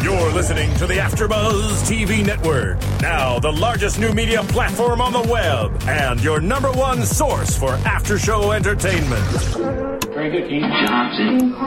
You're listening to the AfterBuzz TV Network, now the largest new media platform on the web, and your number one source for after-show entertainment. Very good, Keith Johnson.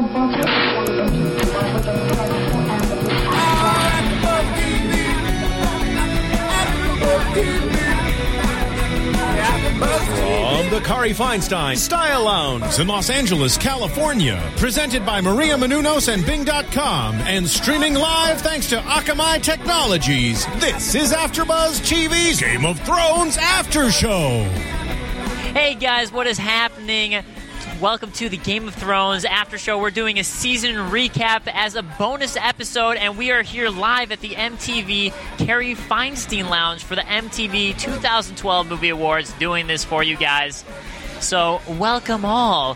From the Kari Feinstein Style Lounge in Los Angeles, California. Presented by Maria Menounos and Bing.com. And streaming live thanks to Akamai Technologies. This is AfterBuzz TV's Game of Thrones After Show. Hey guys, what is happening? Welcome to the Game of Thrones After Show. We're doing a season recap as a bonus episode, and we are here live at the MTV Kari Feinstein Lounge for the MTV 2012 Movie Awards, doing this for you guys. So, welcome all.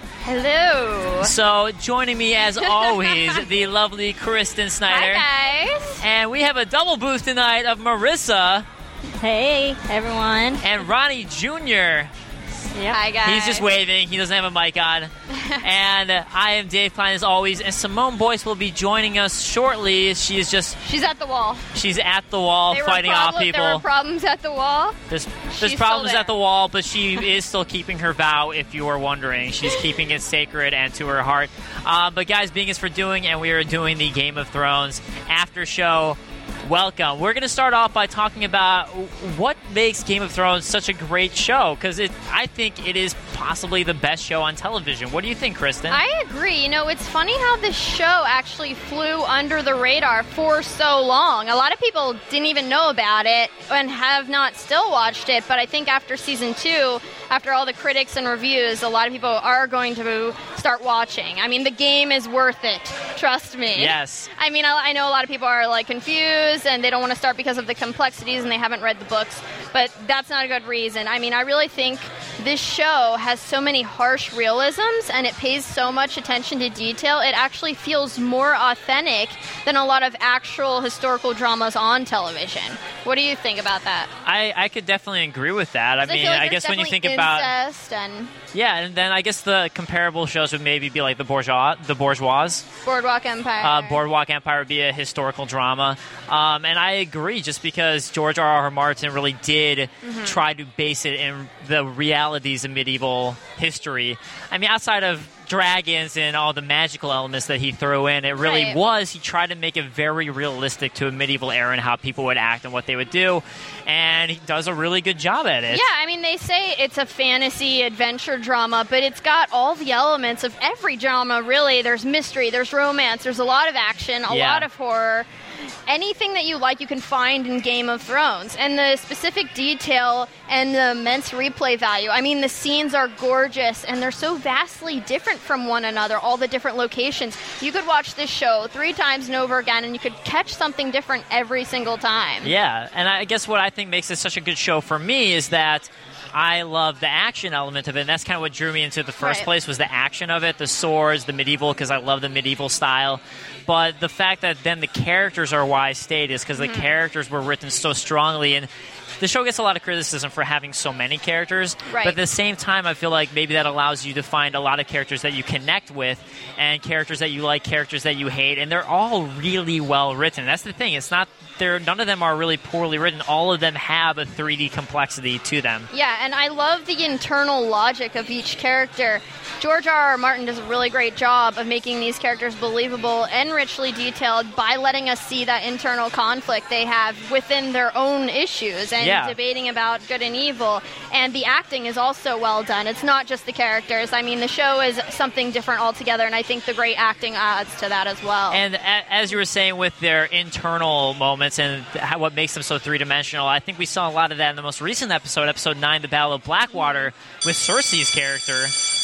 Hello. So, joining me as always, the lovely Kristen Snyder. Hi, guys. And we have a double booth tonight of Marissa. Hey, everyone. And Ronnie Jr. Yep. Hi, guys. He's just waving. He doesn't have a mic on. And I am Dave Klein, as always. And Simone Boyce will be joining us shortly. She's at the wall. She's at the wall fighting off people. There were problems at the wall. There's problems at the wall, but she is still keeping her vow, if you were wondering. She's keeping it sacred and to her heart. But guys, being is for doing, and we are doing the Game of Thrones After Show. Welcome. We're going to start off by talking about what makes Game of Thrones such a great show, because I think it is possibly the best show on television. What do you think, Kristen? I agree. You know, it's funny how this show actually flew under the radar for so long. A lot of people didn't even know about it and have not still watched it, but I think after season 2, after all the critics and reviews, a lot of people are going to start watching. I mean, the game is worth it. Trust me. Yes. I mean, I know a lot of people are, like, confused and they don't want to start because of the complexities and they haven't read the books, but that's not a good reason. I mean, I really think this show has so many harsh realisms and it pays so much attention to detail. It actually feels more authentic than a lot of actual historical dramas on television. What do you think about that? I could definitely agree with that. I mean, I guess when you think about and yeah, and then I guess the comparable shows would maybe be like the Bourgeois. Boardwalk Empire. Boardwalk Empire would be a historical drama. And I agree, just because George R.R. Martin really did try to base it in the realities of medieval history. I mean, outside of dragons and all the magical elements that he threw in, it really he tried to make it very realistic to a medieval era and how people would act and what they would do, and he does a really good job at it. Yeah, I mean, they say it's a fantasy adventure drama, but it's got all the elements of every drama, really. There's mystery, there's romance, there's a lot of action, a lot of horror. Anything that you like, you can find in Game of Thrones. And the specific detail and the immense replay value. I mean, the scenes are gorgeous, and they're so vastly different from one another, all the different locations. You could watch this show 3 times and over again, and you could catch something different every single time. Yeah, and I guess what I think makes it such a good show for me is that I love the action element of it, and that's kind of what drew me into the first place, was the action of it, the swords, the medieval, because I love the medieval style. But the fact that then the characters are why I stayed is because the characters were written so strongly, and the show gets a lot of criticism for having so many characters, but at the same time, I feel like maybe that allows you to find a lot of characters that you connect with, and characters that you like, characters that you hate, and they're all really well written. That's the thing. It's not none of them are really poorly written. All of them have a 3D complexity to them. Yeah, and I love the internal logic of each character. George R.R. Martin does a really great job of making these characters believable and richly detailed by letting us see that internal conflict they have within their own issues and debating about good and evil. And the acting is also well done. It's not just the characters. I mean, the show is something different altogether, and I think the great acting adds to that as well. And as you were saying, with their internal moments and what makes them so three-dimensional, I think we saw a lot of that in the most recent episode, Episode 9, The Battle of Blackwater, with Cersei's character.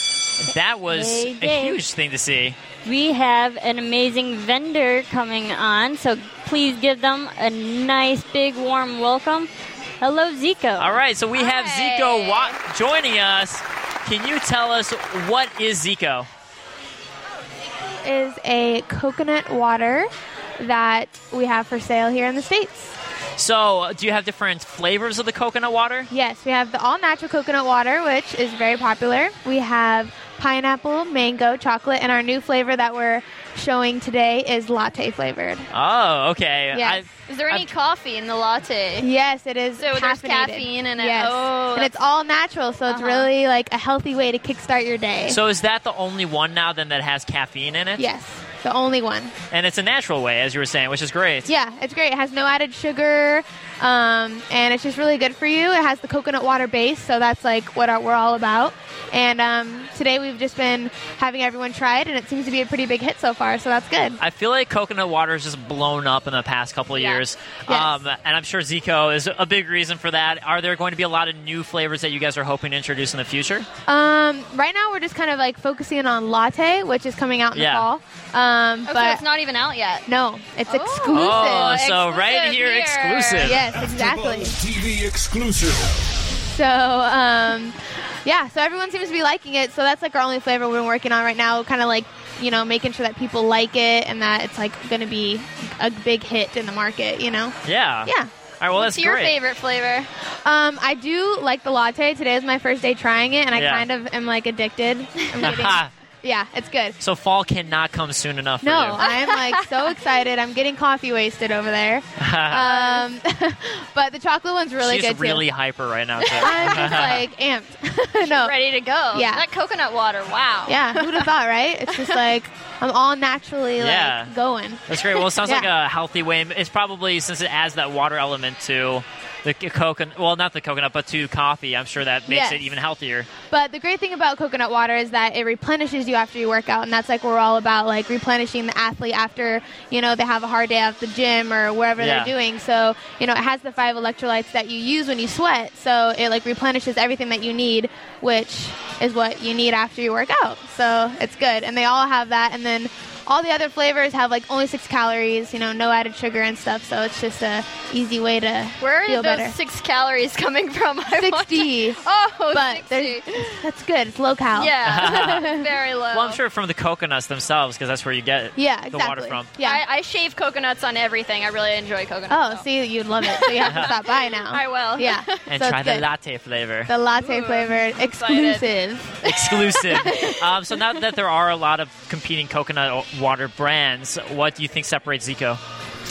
That was a huge thing to see. We have an amazing vendor coming on, so please give them a nice, big, warm welcome. Hello, Zico. All right, so we have Zico joining us. Can you tell us, what is Zico? Is a coconut water that we have for sale here in the States. So, do you have different flavors of the coconut water? Yes, we have the all-natural coconut water, which is very popular. We have pineapple, mango, chocolate, and our new flavor that we're showing today is latte flavored. Oh, okay. Yes. Is there any coffee in the latte? Yes, it is. So there's caffeine in it. Yes. Oh, and it's all natural, so it's really like a healthy way to kickstart your day. So is that the only one now then that has caffeine in it? Yes, the only one. And it's a natural way, as you were saying, which is great. Yeah, it's great. It has no added sugar, and it's just really good for you. It has the coconut water base, so that's like what we're all about. And today we've just been having everyone try it, and it seems to be a pretty big hit so far, so that's good. I feel like coconut water has just blown up in the past couple of years. Yes. And I'm sure Zico is a big reason for that. Are there going to be a lot of new flavors that you guys are hoping to introduce in the future? Right now we're just kind of like focusing on latte, which is coming out in the fall. So But it's not even out yet. no, it's exclusive. Oh, so exclusive right here, here. exclusive. Yes, exactly. TV exclusive. So, so everyone seems to be liking it. So that's like our only flavor we're working on right now. Kind of like, making sure that people like it and that it's like going to be a big hit in the market, Yeah. Yeah. All right, well, What's that's your great. favorite flavor? I do like the latte. Today is my first day trying it, and I kind of am like addicted. I'm getting, yeah, it's good. So fall cannot come soon enough for No, you. I'm like so excited. I'm getting coffee wasted over there. But the chocolate one's really She's good too. really hyper right now, too. I'm just like amped. No. Ready to go. Yeah. That coconut water, wow. Yeah, who'd have thought, right? It's just like I'm all naturally Yeah. like going. That's great. Well, it sounds like a healthy way. It's probably, since it adds that water element to the coconut, well, not the coconut, but to coffee, I'm sure that makes it even healthier. But the great thing about coconut water is that it replenishes you after you work out, and that's like what we're all about, like replenishing the athlete after, they have a hard day at the gym or wherever they're doing. So, it has the 5 electrolytes that you use when you sweat, so it like replenishes everything that you need, which is what you need after you work out. So it's good. And they all have that, and then all the other flavors have like only 6 calories, no added sugar and stuff, so it's just a easy way to Where feel are those better. 6 calories coming from? 60. Oh, But 60. that's good. It's low cal. Yeah, very low. Well, I'm sure from the coconuts themselves, because that's where you get Yeah, the water exactly. from. Yeah. I shave coconuts on everything. I really enjoy coconuts. Oh, so. see, you'd love it. So you have to stop by now. I will. Yeah. And so try it's the good. latte flavor. The latte Ooh, flavored, I'm excited. exclusive. Exclusive. So now that there are a lot of competing coconut water brands, what do you think separates Zico?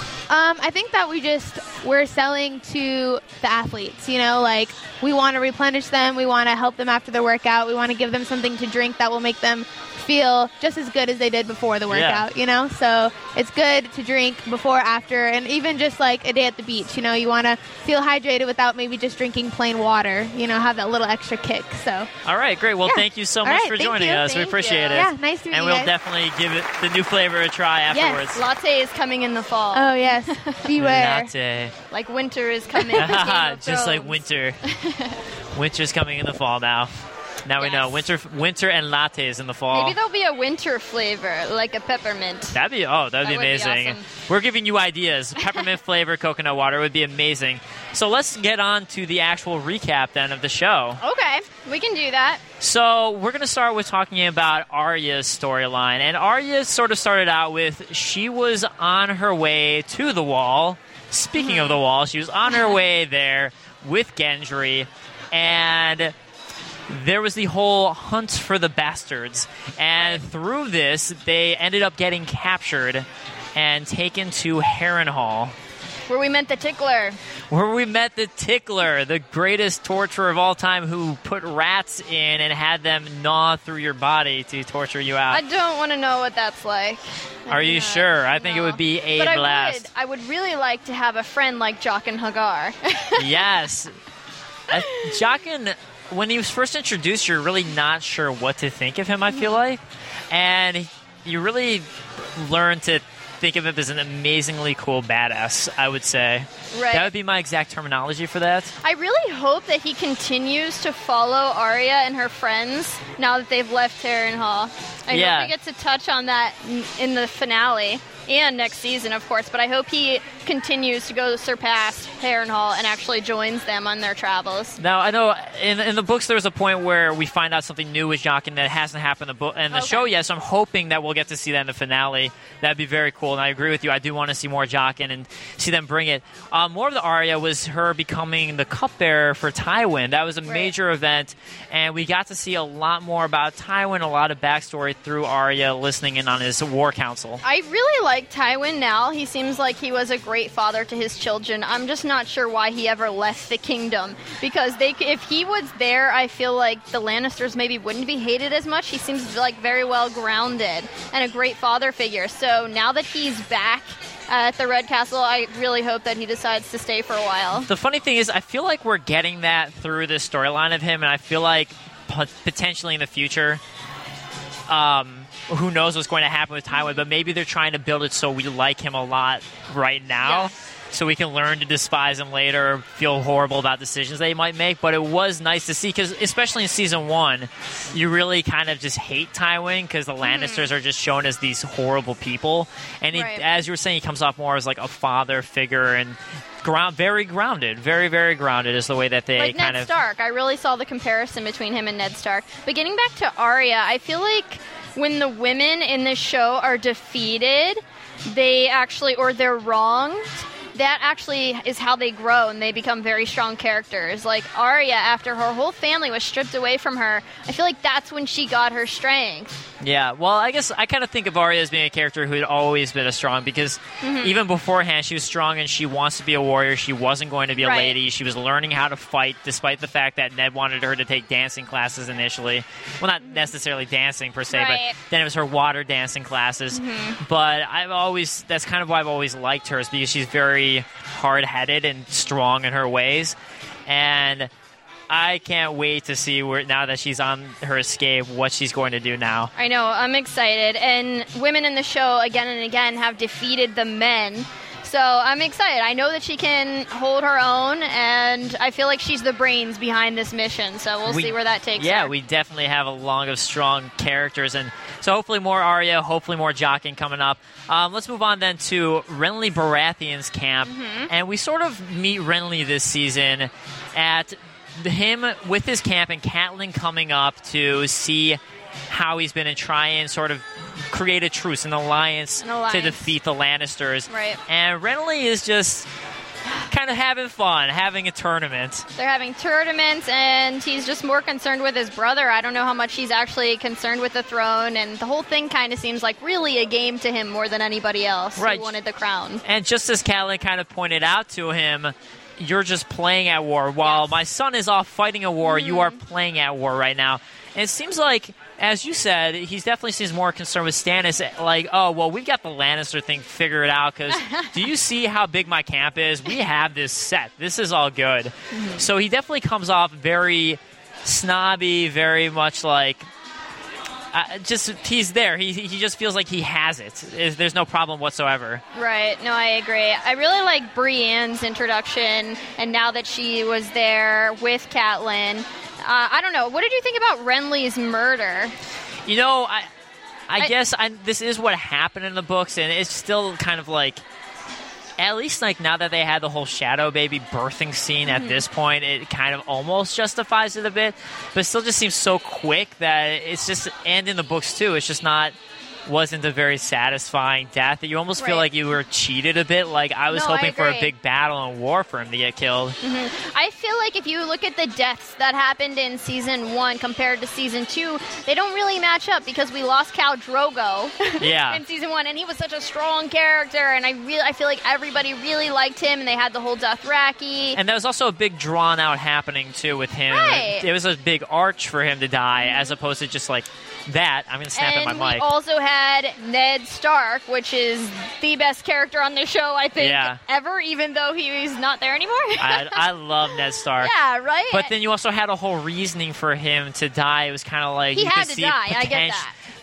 I think that we're selling to the athletes, like we want to replenish them. We want to help them after their workout. We want to give them something to drink that will make them feel just as good as they did before the workout, So it's good to drink before, after, and even just like a day at the beach, you want to feel hydrated without maybe just drinking plain water, have that little extra kick. So. All right, great. Well, thank you so much for joining us. We appreciate it. Yeah, nice to meet and you we'll guys. definitely give it the new flavor a try afterwards. Yes, latte is coming in the fall. Oh, yes. Beware. Latte. Like winter is coming. with Game of Just like Thrones. winter. Winter's coming in the fall now. Now we know. Winter and lattes in the fall. Maybe there'll be a winter flavor, like a peppermint. That'd be That would be amazing. awesome. We're giving you ideas. Peppermint flavor coconut water would be amazing. So let's get on to the actual recap then of the show. Okay, we can do that. So we're going to start with talking about Arya's storyline. And Arya sort of started out with she was on her way to the wall. Speaking of the wall, she was on her way there with Gendry. And there was the whole hunt for the bastards. And through this, they ended up getting captured and taken to Harrenhal, Where we met the tickler. where we met the Tickler, the greatest torturer of all time, who put rats in and had them gnaw through your body to torture you I out. don't want to know what that's like. Are you sure? I think it would be a but blast. I would really like to have a friend like Jock and Hagar. Yes. Jaqen, when he was first introduced, you're really not sure what to think of him, I feel like. And you really learn to think of him as an amazingly cool badass, I would say. Right. That would be my exact terminology for that. I really hope that he continues to follow Arya and her friends now that they've left Harrenhal. I Yeah. hope we get to touch on that in the finale. and next season, of course. But I hope he continues to go surpass Harrenhal and actually joins them on their travels. Now, I know in the books there's a point where we find out something new with Jaqen that hasn't happened in the show yet, so I'm hoping that we'll get to see that in the finale. That'd be very cool, and I agree with you. I do want to see more Jaqen and see them bring it. More of the Arya was her becoming the cupbearer for Tywin. That was a major event, and we got to see a lot more about Tywin, a lot of backstory through Arya listening in on his war council. I really like Tywin now. He seems like he was a great father to his children. I'm just not sure why he ever left the kingdom, because if he was there, I feel like the Lannisters maybe wouldn't be hated as much. He seems like very well grounded and a great father figure. So now that he's back at the Red Castle, I really hope that he decides to stay for a while. The funny thing is, I feel like we're getting that through this storyline of him, and I feel like potentially in the future, who knows what's going to happen with Tywin, but maybe they're trying to build it so we like him a lot right now, so we can learn to despise him later, or feel horrible about decisions that he might make. But it was nice to see, because especially in Season 1, you really kind of just hate Tywin, because the Lannisters are just shown as these horrible people. And he, as you were saying, he comes off more as like a father figure, and very grounded, very, very grounded is the way that they like kind Ned Stark. I really saw the comparison between him and Ned Stark. But getting back to Arya, I feel like when the women in this show are defeated, they're wronged, that actually is how they grow and they become very strong characters. Like Arya, after her whole family was stripped away from her, I feel like that's when she got her strength. Yeah, well, I guess I kind of think of Arya as being a character who had always been a strong, because even beforehand she was strong and she wants to be a warrior. She wasn't going to be a lady. She was learning how to fight, despite the fact that Ned wanted her to take dancing classes initially. Well, not necessarily dancing per se, but then it was her water dancing classes. But that's kind of why I've always liked her, is because she's very hard-headed and strong in her ways. And I can't wait to see now that she's on her escape, what she's going to do now. I know, I'm excited. And women in the show, again and again, have defeated the men. So I'm excited. I know that she can hold her own, and I feel like she's the brains behind this mission. So we'll see where that takes her. Yeah, we definitely have a long of strong characters. And so hopefully more Arya, hopefully more Jaqen coming up. Let's move on then to Renly Baratheon's camp. And we sort of meet Renly this season at him with his camp, and Catelyn coming up to see how he's been and try and sort of create a truce, an alliance to defeat the Lannisters. Right. And Renly is just kind of having fun, having a tournament. They're having tournaments, and he's just more concerned with his brother. I don't know how much he's actually concerned with the throne, and the whole thing kind of seems like really a game to him more than anybody else who wanted the crown. And just as Catelyn kind of pointed out to him, you're just playing at war. While my son is off fighting a war, you are playing at war right now. And it seems like, as you said, he definitely seems more concerned with Stannis. Like, oh, well, we've got the Lannister thing figured out, because do you see how big my camp is? We have this set. This is all good. So he definitely comes off very snobby, very much like, he's there. He just feels like he has it. There's no problem whatsoever. Right. No, I agree. I really like Brienne's introduction, and now that she was there with Catelyn. I don't know. What did you think about Renly's murder? You know, I guess this is what happened in the books, and it's still kind of like, at least like now that they had the whole Shadow Baby birthing scene at this point, it kind of almost justifies it a bit, but it still just seems so quick that it's just, and in the books too, it's just wasn't a very satisfying death. You almost feel like you were cheated a bit. Like I was hoping for a big battle and war for him to get killed. I feel like if you look at the deaths that happened in Season 1 compared to Season 2, they don't really match up, because we lost Khal Drogo in Season 1, and he was such a strong character, and I feel like everybody really liked him, and they had the whole Dothraki. And that was also a big drawn out happening too with him. It was a big arch for him to die, as opposed to just like that. I'm going to snap at my mic. And we also had Ned Stark, which is the best character on the show, I think, ever, even though he's not there anymore. I love Ned Stark. Yeah, right? But then you also had a whole reasoning for him to die. It was kind of like he had to die. I get that.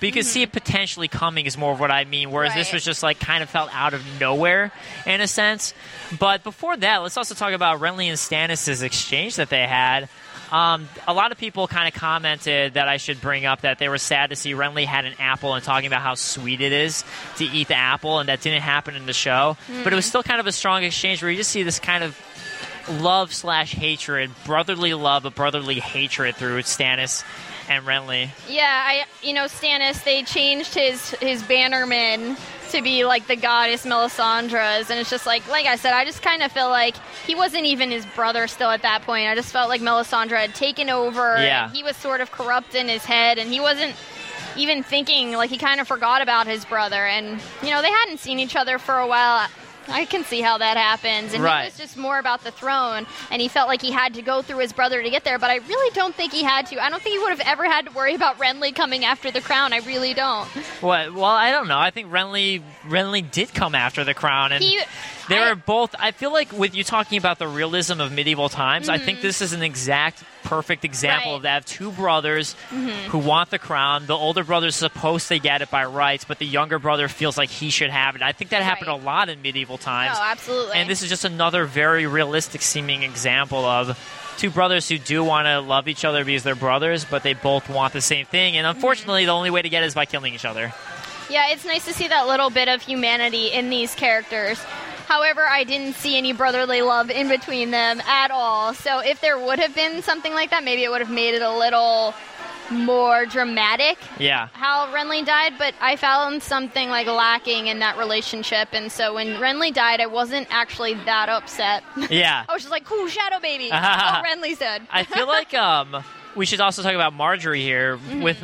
but you could see it potentially coming is more of what I mean, whereas this was just like kind of felt out of nowhere in a sense. But before that, let's also talk about Renly and Stannis' exchange that they had. A lot of people kind of commented that I should bring up that they were sad to see Renly had an apple and talking about how sweet it is to eat the apple, and that didn't happen in the show. But it was still kind of a strong exchange where you just see this kind of love/hatred, brotherly love, but brotherly hatred through Stannis and Renly. Yeah, Stannis, they changed his bannerman to be like the goddess Melisandre's, and it's just like I said, I just kind of feel like he wasn't even his brother still at that point. I just felt like Melisandre had taken over, and he was sort of corrupt in his head, and he wasn't even thinking, like he kind of forgot about his brother, and they hadn't seen each other for a while. I can see how that happens. And he was just more about the throne, and he felt like he had to go through his brother to get there, but I really don't think he had to. I don't think he would have ever had to worry about Renly coming after the crown. I really don't. Well, I don't know. I think Renly did come after the crown, and they were both... I feel like with you talking about the realism of medieval times, I think this is an perfect example of that. Two brothers who want the crown. The older brother's supposed to get it by rights, but the younger brother feels like he should have it. I think that happened a lot in medieval times. No, absolutely. And this is just another very realistic seeming example of two brothers who do want to love each other because they're brothers, but they both want the same thing. And unfortunately, the only way to get it is by killing each other. Yeah, it's nice to see that little bit of humanity in these characters. However, I didn't see any brotherly love in between them at all. So if there would have been something like that, maybe it would have made it a little more dramatic. Yeah. How Renly died, but I found something like lacking in that relationship, and so when Renly died, I wasn't actually that upset. Yeah. I was just like, cool, Shadow Baby. Oh, Renly's dead. I feel like we should also talk about Marjorie here with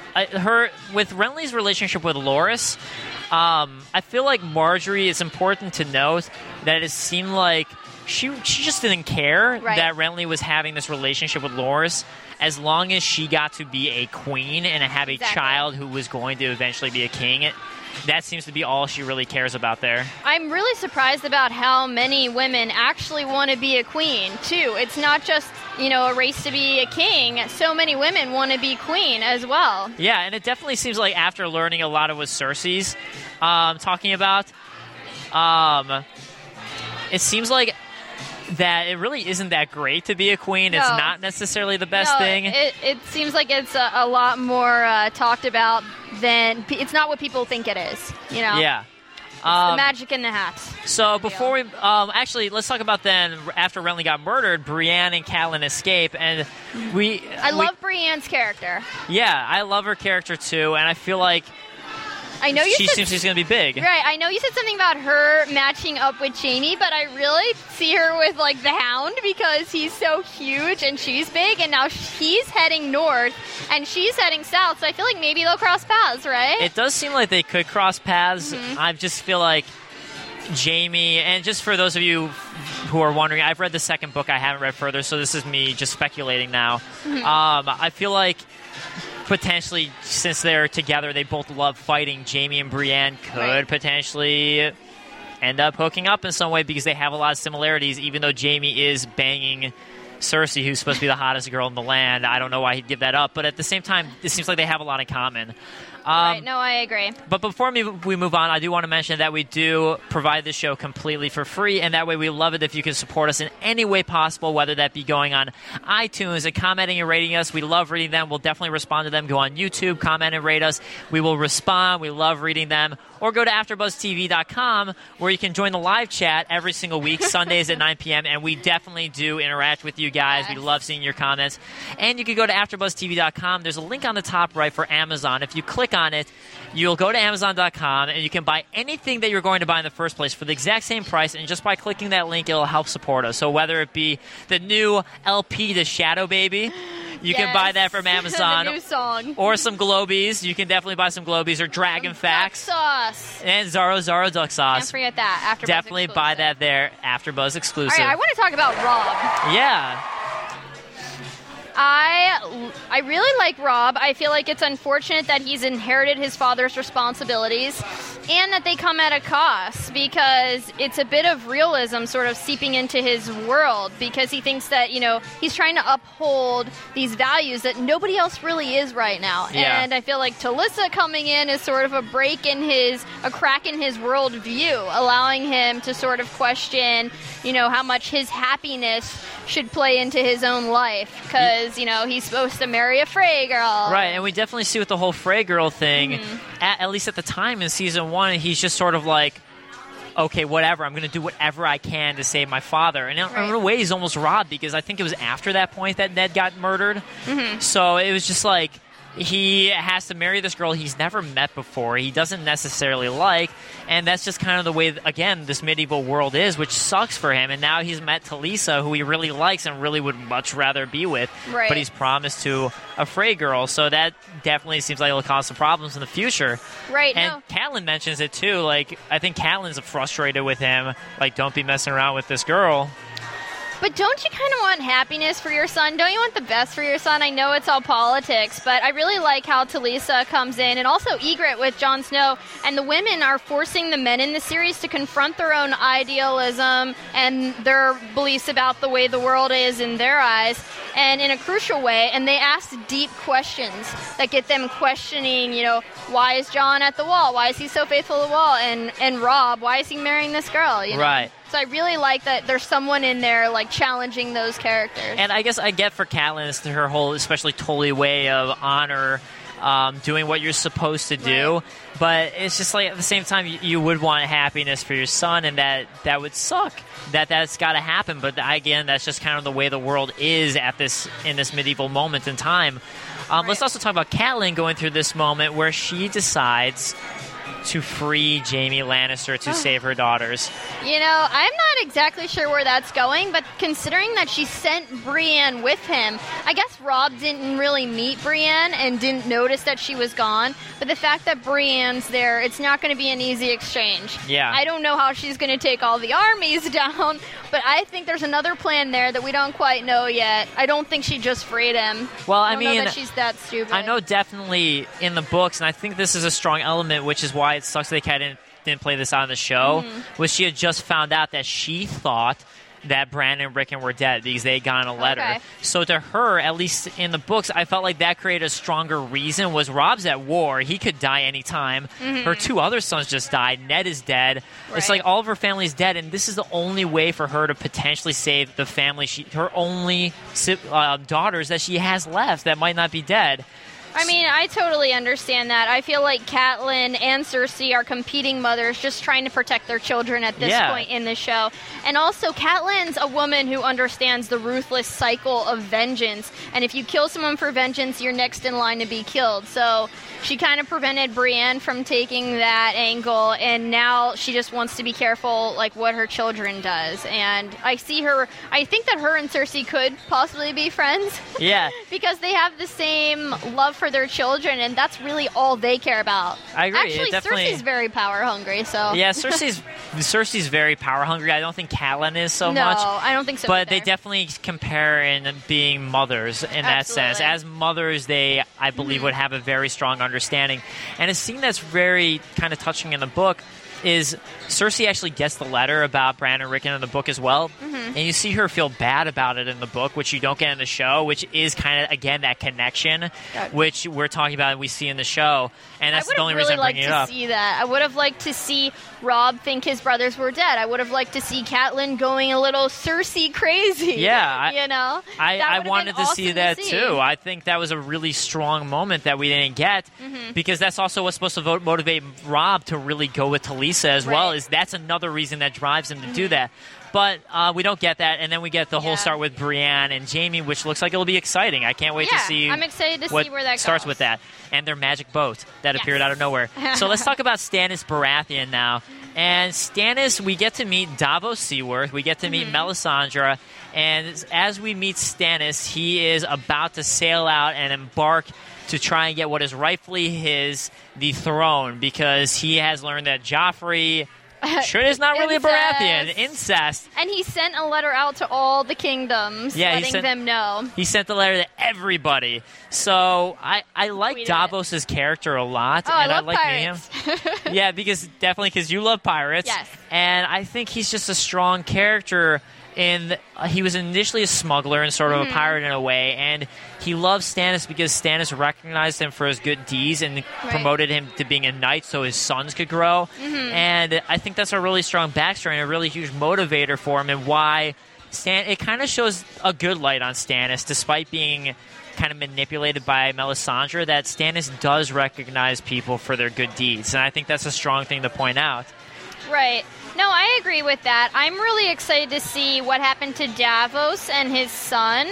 Renly's relationship with Loras. I feel like Marjorie, it's important to note that it seemed like she just didn't care that Renly was having this relationship with Loras, as long as she got to be a queen and have a child who was going to eventually be a king. That seems to be all she really cares about there. I'm really surprised about how many women actually want to be a queen, too. It's not just, a race to be a king. So many women want to be queen as well. Yeah, and it definitely seems like after learning a lot of what Cersei's talking about, it seems like that it really isn't that great to be a queen. No. It's not necessarily the best thing. It seems like it's a lot more talked about than... It's not what people think it is, Yeah. It's the magic in the hat. So before we... actually, let's talk about then, after Renly got murdered, Brienne and Catelyn escape, and I love Brienne's character. Yeah, I love her character too, and I feel like she seems she's going to be big. Right. I know you said something about her matching up with Jaime, but I really see her with, like, the Hound because he's so huge and she's big, and now he's heading north and she's heading south, so I feel like maybe they'll cross paths, right? It does seem like they could cross paths. I just feel like Jaime, and just for those of you who are wondering, I've read the second book. I haven't read further, so this is me just speculating now. I feel like potentially, since they're together, they both love fighting. Jaime and Brienne could potentially end up hooking up in some way because they have a lot of similarities, even though Jaime is banging Cersei, who's supposed to be the hottest girl in the land. I don't know why he'd give that up, but at the same time, it seems like they have a lot in common. Right, no, I agree. But before we move on, I do want to mention that we do provide this show completely for free, and that way we love it if you can support us in any way possible, whether that be going on iTunes and commenting and rating us. We love reading them. We'll definitely respond to them. Go on YouTube, comment and rate us. We will respond. We love reading them. Or go to AfterBuzzTV.com, where you can join the live chat every single week, Sundays at 9 p.m., and we definitely do interact with you guys. Yes. We love seeing your comments. And you can go to AfterBuzzTV.com. There's a link on the top right for Amazon. If you click on it, you'll go to Amazon.com, and you can buy anything that you're going to buy in the first place for the exact same price, and just by clicking that link, it'll help support us. So whether it be the new LP to Shadow Baby, you can buy that from Amazon. The new song. Or some Globies. You can definitely buy some Globies or Dragon Facts. Duck sauce. And Zaro Duck Sauce. Can't forget that. AfterBuzz definitely exclusive. Buy that there. AfterBuzz exclusive. All right, I want to talk about Robb. Yeah. I really like Robb. I feel like it's unfortunate that he's inherited his father's responsibilities. And that they come at a cost, because it's a bit of realism sort of seeping into his world, because he thinks that, he's trying to uphold these values that nobody else really is right now. Yeah. And I feel like Talissa coming in is sort of a crack in his world view, allowing him to sort of question, how much his happiness should play into his own life, because, he's supposed to marry a Frey girl. Right, and we definitely see with the whole Frey girl thing, at least at the time in season 1, he's just sort of like, okay, whatever, I'm going to do whatever I can to save my father. And in a way, he's almost robbed, because I think it was after that point that Ned got murdered. So it was just like, he has to marry this girl he's never met before, he doesn't necessarily like, and that's just kind of the way, again, this medieval world is, which sucks for him. And now he's met Talisa, who he really likes and really would much rather be with, but he's promised to a Frey girl, so that definitely seems like it'll cause some problems in the future. Right. And Catelyn mentions it too, like, I think Catelyn's frustrated with him, like, don't be messing around with this girl. But don't you kind of want happiness for your son? Don't you want the best for your son? I know it's all politics, but I really like how Talisa comes in, and also Ygritte with Jon Snow, and the women are forcing the men in the series to confront their own idealism and their beliefs about the way the world is in their eyes, and in a crucial way, and they ask deep questions that get them questioning, why is Jon at the wall? Why is he so faithful to the wall? And Robb, why is he marrying this girl? Right. So I really like that there's someone in there, like, challenging those characters. And I guess I get for Catelyn, it's her whole, especially Tully way of honor, doing what you're supposed to do. But it's just like, at the same time, you would want happiness for your son, and that would suck. That's got to happen. But again, that's just kind of the way the world is in this medieval moment in time. Let's also talk about Catelyn going through this moment where she decides to free Jaime Lannister to save her daughters. I'm not exactly sure where that's going, but considering that she sent Brienne with him, I guess Robb didn't really meet Brienne and didn't notice that she was gone. But the fact that Brienne's there, it's not going to be an easy exchange. Yeah. I don't know how she's going to take all the armies down, but I think there's another plan there that we don't quite know yet. I don't think she just freed him. Well, I don't know that she's that stupid. I know definitely in the books, and I think this is a strong element, which is why it sucks they didn't play this on the show, was she had just found out that she thought that Bran and Rickon were dead because they had gotten a letter. Okay. So to her, at least in the books, I felt like that created a stronger reason. Was Robb's at war. He could die anytime. Her 2 other sons just died. Ned is dead. It's like all of her family's dead, and this is the only way for her to potentially save the family, her only daughters that she has left that might not be dead. I mean, I totally understand that. I feel like Catelyn and Cersei are competing mothers just trying to protect their children at this point in the show. And also, Catelyn's a woman who understands the ruthless cycle of vengeance. And if you kill someone for vengeance, you're next in line to be killed. So she kind of prevented Brienne from taking that angle, and now she just wants to be careful, like, what her children does. And I think that her and Cersei could possibly be friends. Yeah. Because they have the same love for their children, and that's really all they care about. I agree. Actually, Cersei's very power hungry, so... Yeah, Cersei's very power hungry. I don't think Catelyn is so much. No, I don't think so But either. they definitely compare in being mothers in that sense. As mothers, they, I believe, would have a very strong understanding. And a scene that's very kind of touching in the book is Cersei actually gets the letter about Bran and Rickon in the book as well. And you see her feel bad about it in the book, which you don't get in the show, which is kind of, again, that connection, which we're talking about and we see in the show. And that's the only reason I'm bringing it up. I would have really liked to see that. I would have liked to see Robb think his brothers were dead. I would have liked to see Catelyn going a little Cersei crazy. Yeah. I wanted to see that too. I think that was a really strong moment that we didn't get, because that's also what's supposed to motivate Robb to really go with Talisa as well. Is that's another reason that drives him to do that. But we don't get that, and then we get the whole start with Brienne and Jaime, which looks like it'll be exciting. I can't wait to see. I'm excited to what see where that starts goes. with that, and their magic boat that appeared out of nowhere. So let's talk about Stannis Baratheon now. And Stannis, we get to meet Davos Seaworth, we get to meet Melisandre, and as we meet Stannis, he is about to sail out and embark to try and get what is rightfully his, the throne, because he has learned that Joffrey Is not really a Baratheon. Incest. And he sent a letter out to all the kingdoms, letting them know. He sent the letter to everybody. So I like Davos' character a lot. Oh, and I love like pirates. Yeah, because you love pirates. Yes. And I think he's just a strong character. He was initially a smuggler and sort of a pirate in a way, and he loved Stannis because Stannis recognized him for his good deeds and promoted him to being a knight so his sons could grow. And I think that's a really strong backstory and a really huge motivator for him, and why it kind of shows a good light on Stannis, despite being kind of manipulated by Melisandre, that Stannis does recognize people for their good deeds, and I think that's a strong thing to point out. Right. No, I agree with that. I'm really excited to see what happened to Davos and his son.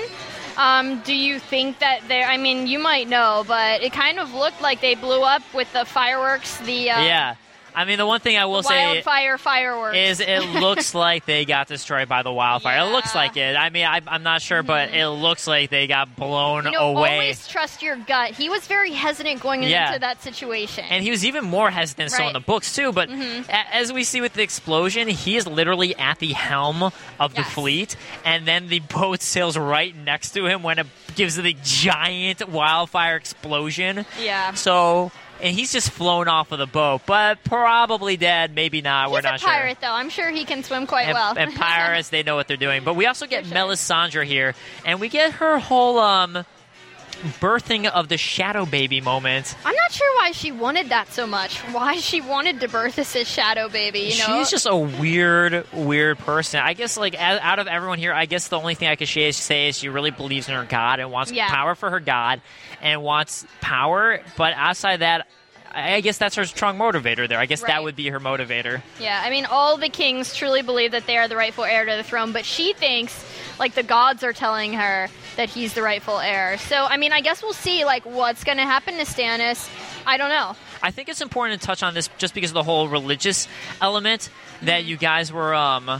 Do you think that I mean, you might know, but it kind of looked like they blew up with the fireworks, yeah. I mean, the one thing I will say wildfire fireworks is it looks like they got destroyed by the wildfire. Yeah. It looks like it. I mean, I'm not sure, but it looks like they got blown away. Always trust your gut. He was very hesitant going into that situation. And he was even more hesitant so in the books, too. But as we see with the explosion, he is literally at the helm of the fleet, and then the boat sails right next to him when it gives the giant wildfire explosion. Yeah. So... And he's just flown off of the boat, but probably dead, maybe not. We're not sure. He's a pirate, though. I'm sure he can swim quite well. And pirates, they know what they're doing. But we also get Melisandre here, and we get her whole birthing of the shadow baby moment. I'm not sure why she wanted that so much. Why she wanted to birth this shadow baby, you know? She's just a weird person. I guess, like, out of everyone here, I guess the only thing I could say is she really believes in her god and wants power for her god and wants power. But outside that, I guess that's her strong motivator there. I guess that would be her motivator. Yeah, I mean, all the kings truly believe that they are the rightful heir to the throne, but she thinks, like, the gods are telling her that he's the rightful heir. So, I mean, I guess we'll see, like, what's going to happen to Stannis. I don't know. I think it's important to touch on this just because of the whole religious element that you guys were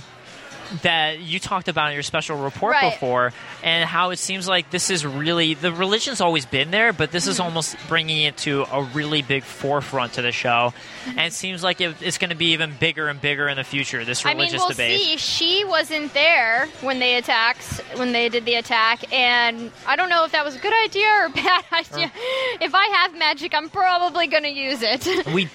that you talked about in your special report before, and how it seems like this is really, the religion's always been there, but this is almost bringing it to a really big forefront to the show. And it seems like it's going to be even bigger and bigger in the future, this religious debate. See, she wasn't there when they did the attack, and I don't know if that was a good idea or a bad idea. If I have magic, I'm probably going to use it.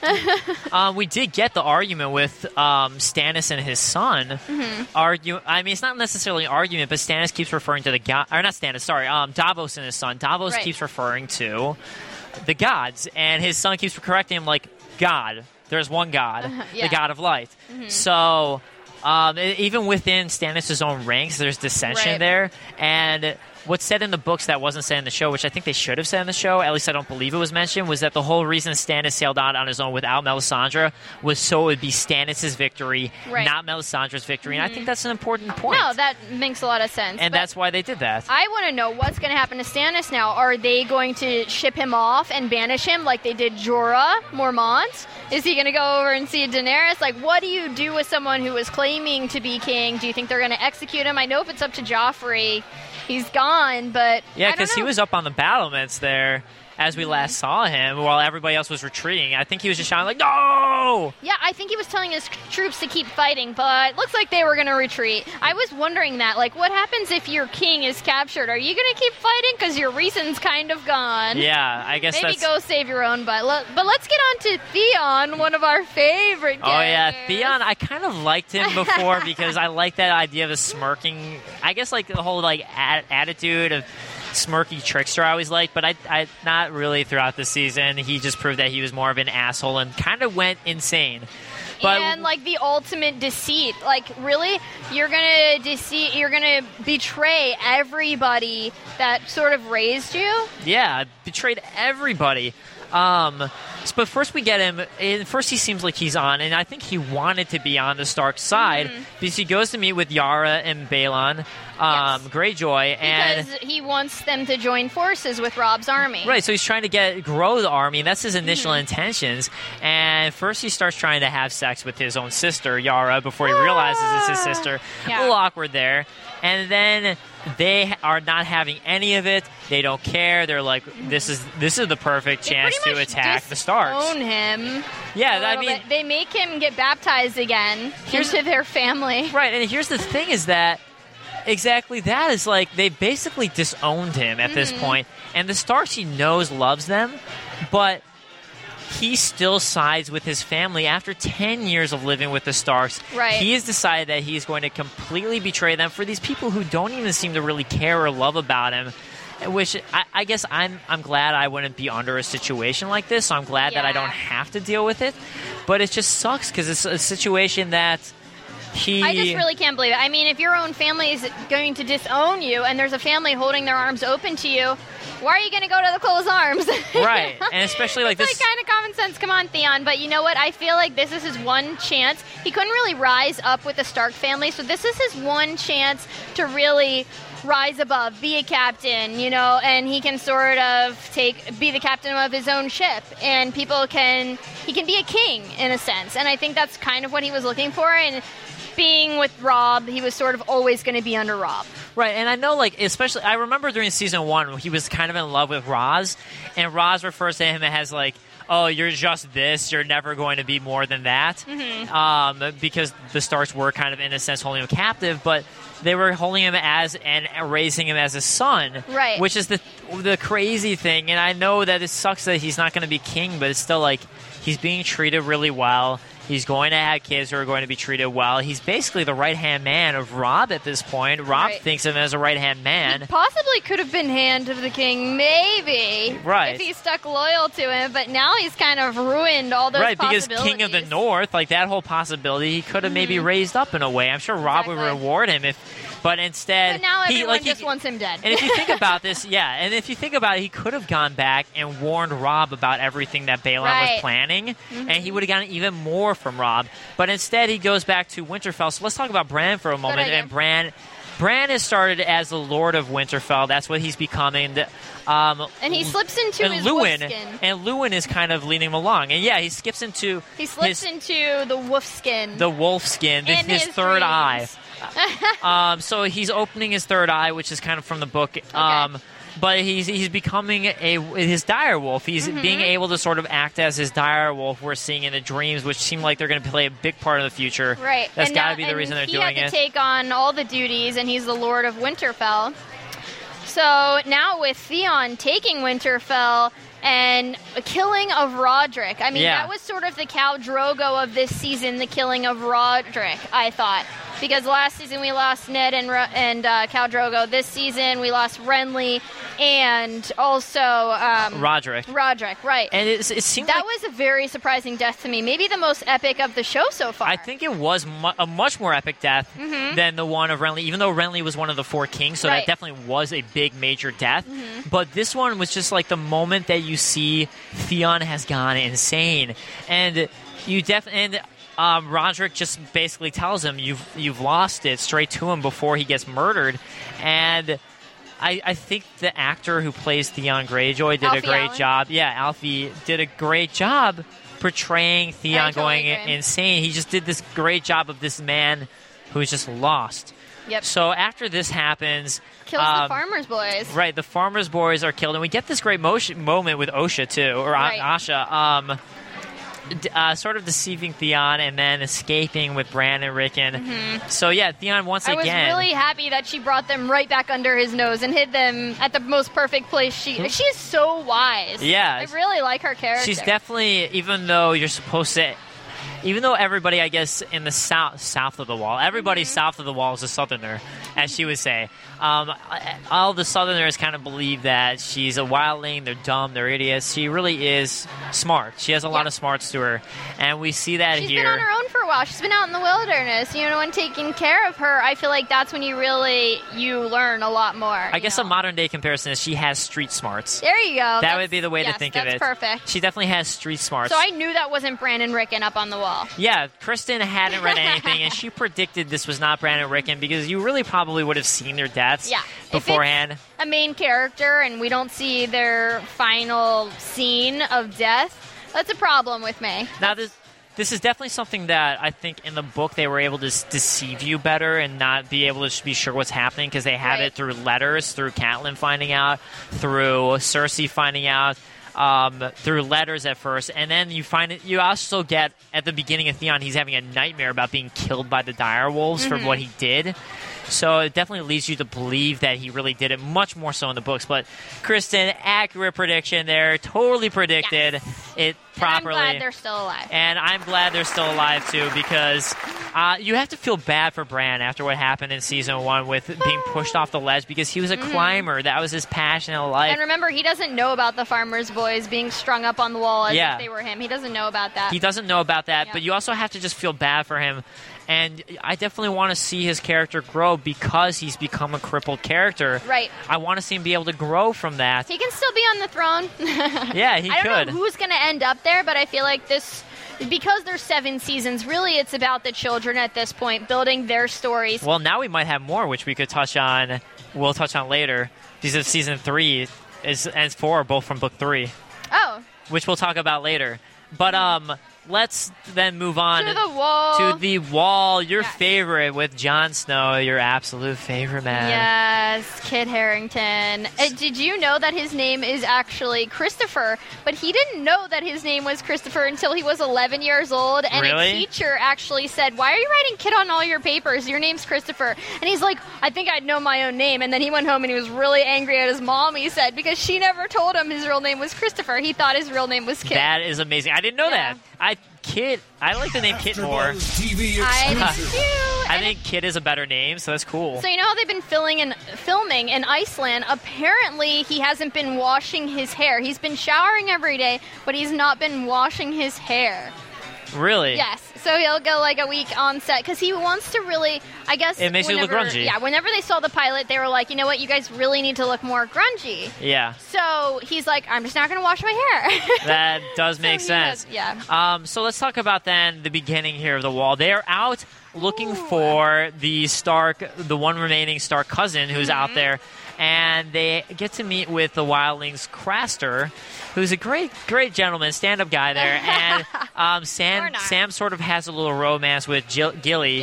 We did get the argument with Stannis and his son. I mean, it's not necessarily an argument, but Stannis keeps referring to the god, or not Stannis, sorry, Davos and his son. Davos keeps referring to the gods, and his son keeps correcting him like, God, there's one God, the God of light. So, even within Stannis' own ranks, there's dissension there, and what's said in the books that wasn't said in the show, which I think they should have said in the show, at least I don't believe it was mentioned, was that the whole reason Stannis sailed out on his own without Melisandre was so it would be Stannis' victory, not Melisandre's victory. And I think that's an important point. No, that makes a lot of sense. And that's why they did that. I want to know what's going to happen to Stannis now. Are they going to ship him off and banish him like they did Jorah Mormont? Is he going to go over and see Daenerys? Like, what do you do with someone who is claiming to be king? Do you think they're going to execute him? I know if it's up to Joffrey, he's gone, but yeah, because he was up on the battlements there as we last saw him while everybody else was retreating. I think he was just shouting like, no! Yeah, I think he was telling his troops to keep fighting, but looks like they were going to retreat. I was wondering that, like, what happens if your king is captured? Are you going to keep fighting because your reason's kind of gone? Yeah, I guess maybe go save your own butt. But let's get on to Theon, one of our favorite characters. Oh, yeah, Theon, I kind of liked him before because I like that idea of a smirking, I guess, like, the whole, like, attitude of smirky trickster I always liked, but I not really throughout the season. He just proved that he was more of an asshole and kind of went insane. But, and like the ultimate deceit, like really, you're gonna betray everybody that sort of raised you. Yeah, betrayed everybody. But first we get him, and first he seems like he's on, and I think he wanted to be on the Stark side, because he goes to meet with Yara and Balon, Greyjoy, and because he wants them to join forces with Robb's army. Right, so he's trying to grow the army, and that's his initial intentions, and first he starts trying to have sex with his own sister, Yara, before he realizes it's his sister. Yeah. A little awkward there. And then they are not having any of it. They don't care. They're like, this is the perfect chance to attack the Starks. Starks. Own him. Yeah, I mean, they make him get baptized again into their family. Right, and here's the thing: is that exactly that is like they basically disowned him at this point, and the Starks he knows loves them, but he still sides with his family after 10 years of living with the Starks. Right. He has decided that he's going to completely betray them for these people who don't even seem to really care or love about him. Which I guess I'm glad I wouldn't be under a situation like this, so I'm glad that I don't have to deal with it. But it just sucks because it's a situation that I just really can't believe it. I mean, if your own family is going to disown you and there's a family holding their arms open to you, why are you going to go to the closed arms? Right, and especially like this. It's like kind of common sense. Come on, Theon. But you know what? I feel like this is his one chance. He couldn't really rise up with the Stark family, so this is his one chance to really rise above, be a captain, and he can sort of be the captain of his own ship, and he can be a king in a sense. And I think that's kind of what he was looking for. And being with Robb, he was sort of always going to be under Robb. Right, and I know, like, especially, I remember during season 1, he was kind of in love with Ros, and Ros refers to him as, like, oh, you're just this, you're never going to be more than that, because the Starks were kind of, in a sense, holding him captive, but they were holding him as and raising him as a son, right? Which is the crazy thing, and I know that it sucks that he's not going to be king, but it's still, like, he's being treated really well. He's going to have kids who are going to be treated well. He's basically the right-hand man of Robb at this point. Robb thinks of him as a right-hand man. He possibly could have been hand of the king, maybe. Right. If he stuck loyal to him, but now he's kind of ruined all those possibilities. Right, because King of the North, like that whole possibility, he could have maybe raised up in a way. I'm sure Robb would reward him but instead, but now everyone just wants him dead. And if you think about this, he could have gone back and warned Robb about everything that Balon was planning, and he would have gotten even more from Robb. But instead, he goes back to Winterfell. So let's talk about Bran for a moment. And Bran has started as the Lord of Winterfell. That's what he's becoming. And he slips into his wolf skin. And Luwin is kind of leading him along. And yeah, he slips into the wolf skin. The wolf skin. His third eye. So he's opening his third eye, which is kind of from the book. Okay. But he's becoming his dire wolf. He's being able to sort of act as his dire wolf we're seeing in the dreams, which seem like they're going to play a big part in the future. Right. That's got to be the reason they're doing it. He had to take on all the duties, and he's the Lord of Winterfell. So now with Theon taking Winterfell and a killing of Roderick. I mean, that was sort of the Khal Drogo of this season, the killing of Roderick, I thought. Because last season we lost Ned and Khal Drogo. This season we lost Renly and also Roderick. Roderick, right. And it seemed that was a very surprising death to me. Maybe the most epic of the show so far. I think it was a much more epic death than the one of Renly, even though Renly was one of the 4 kings, so that definitely was a big major death. But this one was just like the moment that you see Theon has gone insane. And you definitely... Roderick just basically tells him you've lost it straight to him before he gets murdered, and I think the actor who plays Theon Greyjoy did a great job. Yeah, Alfie did a great job portraying Theon going insane. He just did this great job of this man who's just lost. Yep. So after this happens... Kills the farmer's boys. Right, the farmer's boys are killed, and we get this great moment with Osha, too, or Asha. Sort of deceiving Theon and then escaping with Bran and Rickon. So yeah, Theon once again... I was really happy that she brought them right back under his nose and hid them at the most perfect place. She's so wise. Yeah. I really like her character. She's definitely, even though everybody, I guess, in the south of the wall, everybody south of the wall is a southerner, as she would say. All the southerners kind of believe that she's a wildling, they're dumb, they're idiots. She really is smart. She has a lot of smarts to her, and we see that She's here. She's been on her own for a while. She's been out in the wilderness, and taking care of her, I feel like that's when you learn a lot more. I guess a modern-day comparison is she has street smarts. There you go. That would be the way to think of it. That's perfect. She definitely has street smarts. So I knew that wasn't Brandon Rickon up on the wall. Yeah, Kristen hadn't read anything, and she predicted this was not Brandon Rickon because you really probably would have seen their deaths beforehand. If it's a main character and we don't see their final scene of death, that's a problem with me. Now, this is definitely something that I think in the book they were able to deceive you better and not be able to be sure what's happening because they have it through letters, through Catelyn finding out, through Cersei finding out. through letters at first, and then you also get at the beginning of Theon, he's having a nightmare about being killed by the direwolves for what he did. So it definitely leads you to believe that he really did it, much more so in the books. But Kristen, accurate prediction there, totally predicted it properly. And I'm glad they're still alive. And I'm glad they're still alive too, because you have to feel bad for Bran after what happened in season 1 with being pushed off the ledge, because he was a climber. That was his passion in life. And remember, he doesn't know about the farmers' boys being strung up on the wall as if they were him. He doesn't know about that. He doesn't know about that, but you also have to just feel bad for him. And I definitely want to see his character grow because he's become a crippled character. Right. I want to see him be able to grow from that. He can still be on the throne. Yeah, he could. I don't know who's going to end up there, but I feel like this, because there's 7 seasons, really it's about the children at this point, building their stories. Well, now we might have more, which we could touch on. We'll touch on later. Because season 3 and 4 are both from book 3. Oh. Which we'll talk about later. But let's then move on to the wall. To the wall, your favorite with Jon Snow, your absolute favorite man. Yes, Kit Harington. Did you know that his name is actually Christopher? But he didn't know that his name was Christopher until he was 11 years old. And really? A teacher actually said, "Why are you writing Kit on all your papers? Your name's Christopher." And he's like, "I think I'd know my own name." And then he went home and he was really angry at his mom, he said, because she never told him his real name was Christopher. He thought his real name was Kit. That is amazing. I didn't know that. I like the name Kit more. I do. I think Kit is a better name, so that's cool. So you know how they've been filming in Iceland? Apparently, he hasn't been washing his hair. He's been showering every day, but he's not been washing his hair. Really? Yes. So he'll go like a week on set because he wants to really, I guess. It makes you look grungy. Yeah, whenever they saw the pilot, they were like, you know what, you guys really need to look more grungy. Yeah. So he's like, I'm just not going to wash my hair. That does make sense. Yeah. So let's talk about then the beginning here of the wall. They are out looking for the one remaining Stark cousin who's out there. And they get to meet with the wildlings Craster, who's a great gentleman, stand-up guy there. And Sam sort of has a little romance with Gilly.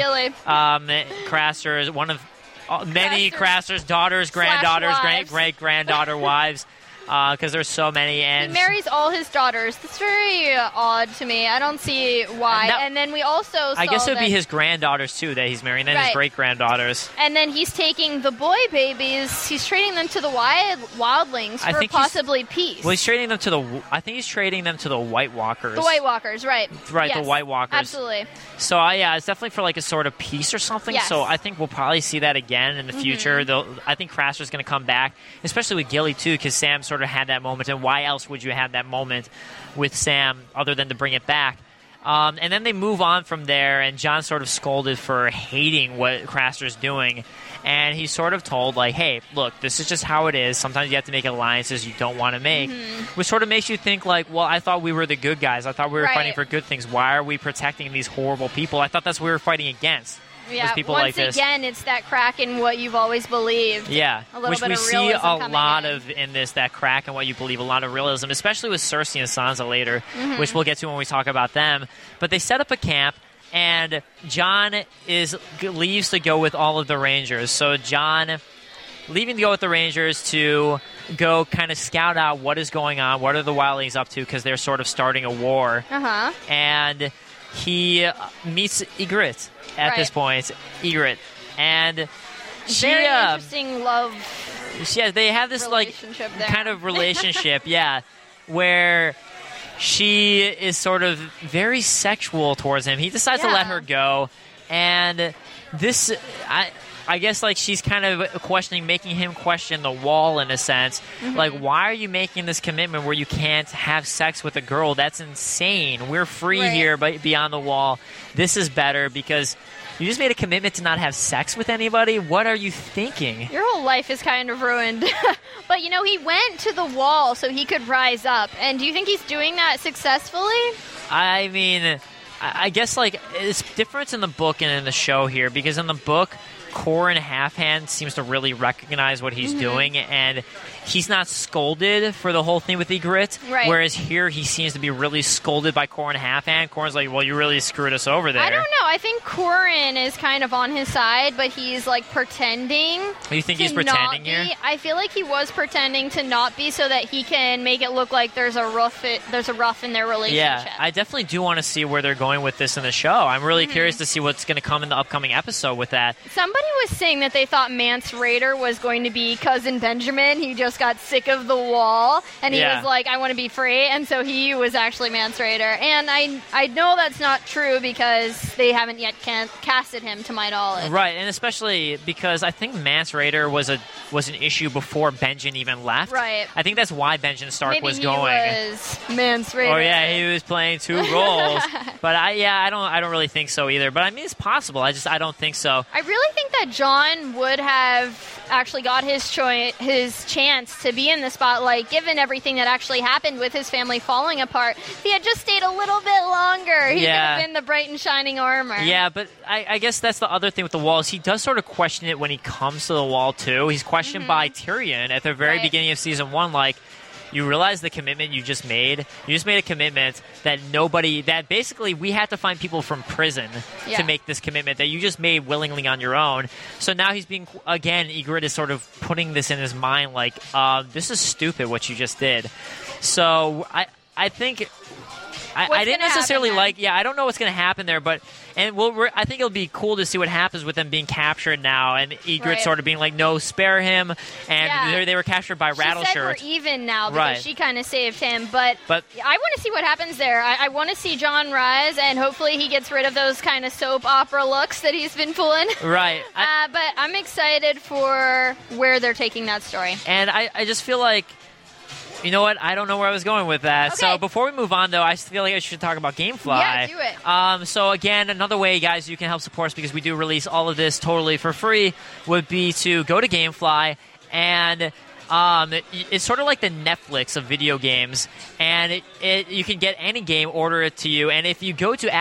Craster is one of many Craster's daughters, granddaughters, great-great-granddaughter wives. Because there's so many. And he marries all his daughters. That's very odd to me. I don't see why. And then we also saw I guess it would be his granddaughters, too, that he's marrying. Then his great-granddaughters. And then he's taking the boy babies. He's trading them to the wildlings for possibly peace. Well, he's trading them to I think he's trading them to the White Walkers. The White Walkers, right. Right, yes, the White Walkers. Absolutely. So, it's definitely for like a sort of peace or something. Yes. So I think we'll probably see that again in the future. I think Craster's going to come back, especially with Gilly, too, because Sam sort of had that moment, and why else would you have that moment with Sam other than to bring it back? And then they move on from there, and Jon sort of scolded for hating what Craster's doing, and he's sort of told, like, hey, look, this is just how it is. Sometimes you have to make alliances you don't want to make, which sort of makes you think, like, well, I thought we were the good guys. I thought we were fighting for good things. Why are we protecting these horrible people? I thought that's what we were fighting against. Yeah, people once like this. Again, it's that crack in what you've always believed. Yeah, which we see a lot of in this, that crack in what you believe, a lot of realism, especially with Cersei and Sansa later, which we'll get to when we talk about them. But they set up a camp, and Jon leaves to go with all of the Rangers. So Jon leaving to go with the Rangers to go kind of scout out what is going on, what are the wildlings up to, because they're sort of starting a war. And he meets Ygritte at this point. Ygritte. And she... Very interesting love they have this kind of relationship, where she is sort of very sexual towards him. He decides to let her go. And this... I guess, like, she's kind of making him question the wall in a sense. Like, why are you making this commitment where you can't have sex with a girl? That's insane. We're free here, but beyond the wall. This is better because you just made a commitment to not have sex with anybody? What are you thinking? Your whole life is kind of ruined. But, he went to the wall so he could rise up. And do you think he's doing that successfully? I mean... I guess, like, it's different in the book and in the show here, because in the book, Corrin Halfhand seems to really recognize what he's doing, and he's not scolded for the whole thing with Ygritte, whereas here he seems to be really scolded by Corrin Halfhand. Corrin's like, well, you really screwed us over there. I don't know. I think Corrin is kind of on his side, but he's, like, pretending. You think he's pretending here? I feel like he was pretending to not be so that he can make it look like there's a rough in their relationship. Yeah, I definitely do want to see where they're going with this in the show. I'm really curious to see what's going to come in the upcoming episode with that. Somebody was saying that they thought Mance Rayder was going to be Cousin Benjamin. He just got sick of the wall, and he was like, I want to be free, and so he was actually Mance Rayder. And I know that's not true because they haven't yet casted him, to my knowledge. Right, and especially because I think Mance Rayder was an issue before Benjen even left. Right. I think that's why Benjen Stark was going. Maybe he was Mance Rayder. Oh yeah, he was playing 2 roles. But I don't really think so either. But I mean, it's possible. I don't think so. I really think that Jon would have actually got his chance to be in the spotlight, given everything that actually happened with his family falling apart. If he had just stayed a little bit longer, he could have been the bright and shining armor. Yeah, but I guess that's the other thing with the Wall is he does sort of question it when he comes to the Wall too. He's questioned by Tyrion at the very beginning of season 1, like, you realize the commitment you just made? You just made a commitment that basically we had to find people from prison to make this commitment that you just made willingly on your own. So now he's being, again, Ygritte is sort of putting this in his mind, like, this is stupid what you just did. So I think... I didn't necessarily I don't know what's going to happen there, but I think it'll be cool to see what happens with them being captured now, and Ygritte sort of being like, no, spare him, and they were captured by Rattleshirt. She said we're even now because she kind of saved him, but I want to see what happens there. I want to see Jon rise, and hopefully he gets rid of those kind of soap opera looks that he's been pulling. Right. But I'm excited for where they're taking that story. And I just feel like, you know what? I don't know where I was going with that. Okay. So before we move on, though, I feel like I should talk about GameFly. Yeah, do it. So again, another way, guys, you can help support us because we do release all of this totally for free would be to go to GameFly, and it's sort of like the Netflix of video games, and you can get any game, order it to you, and if you go to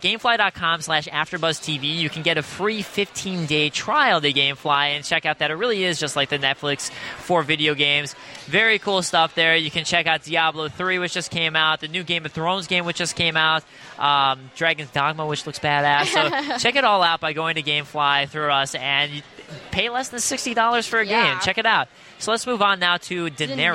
gamefly.com/AfterBuzzTV, you can get a free 15-day trial to GameFly and check out that it really is just like the Netflix for video games. Very cool stuff there. You can check out Diablo 3, which just came out, the new Game of Thrones game, which just came out, Dragon's Dogma, which looks badass. So check it all out by going to GameFly through us, and you pay less than $60 for a game. Check it out. So let's move on now to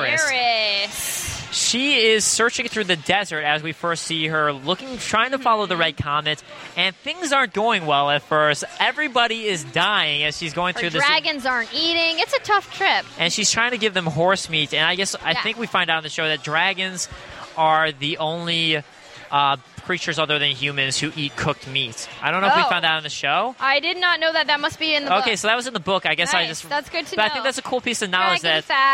Daenerys. She is searching through the desert as we first see her, trying to follow the Red Comet, and things aren't going well at first. Everybody is dying as she's going through this. Dragons aren't eating. It's a tough trip. And she's trying to give them horse meat, and I think we find out on the show that dragons are the only creatures other than humans who eat cooked meat. I don't know if we found out on the show. I did not know that. That must be in the book. Okay, so that was in the book. I guess nice. That's good to know. I think that's a cool piece of knowledge.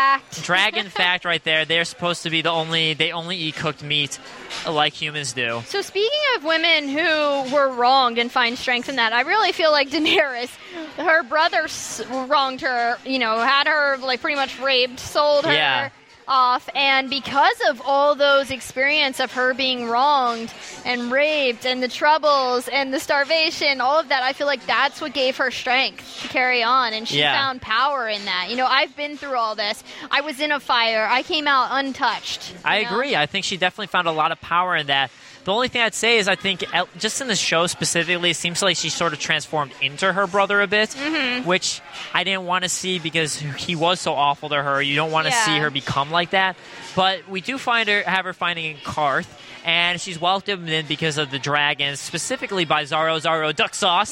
Dragon fact right there. They're supposed to be they only eat cooked meat like humans do. So speaking of women who were wronged and find strength in that, I really feel like Daenerys, her brother wronged her, had her like pretty much raped, sold her off, and because of all those experience of her being wronged and raped and the troubles and the starvation, all of that, I feel like that's what gave her strength to carry on, and she found power in that. I've been through all this. I was in a fire. I came out untouched. I agree. I think she definitely found a lot of power in that. The only thing I'd say is I think just in the show specifically, it seems like she sort of transformed into her brother a bit, which I didn't want to see because he was so awful to her. You don't want to see her become like that. But we do have her finding Karth, and she's welcomed in because of the dragons, specifically by Zaro Duck Sauce.